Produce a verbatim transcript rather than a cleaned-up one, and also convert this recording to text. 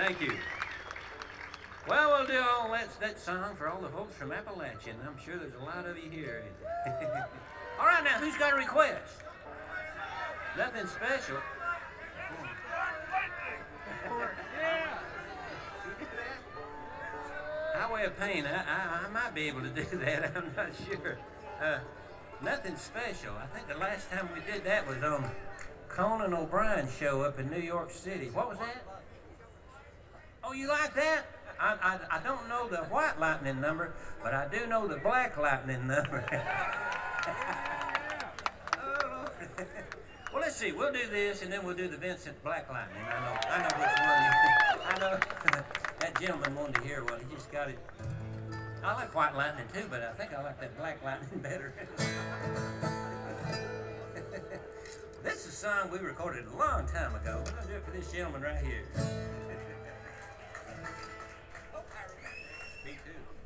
Thank you. Well, we'll do all that, that song for all the folks from Appalachian. I'm sure there's a lot of you here. All right, now, who's got a request? Nothing special. Highway of Pain, I, I, I might be able to do that. I'm not sure. Uh, nothing special. I think the last time we did that was on Conan O'Brien's show up in New York City. What was that? Oh, you like that? I, I, I don't know the white lightning number, but I do know the black lightning number. Oh, well, let's see. We'll do this, and then we'll do the Vincent Black Lightning. I know, I know which one. I know that gentleman wanted to hear one. He just got it. I like white lightning too, but I think I like that black lightning better. This is a song we recorded a long time ago. We're gonna do it for this gentleman right here.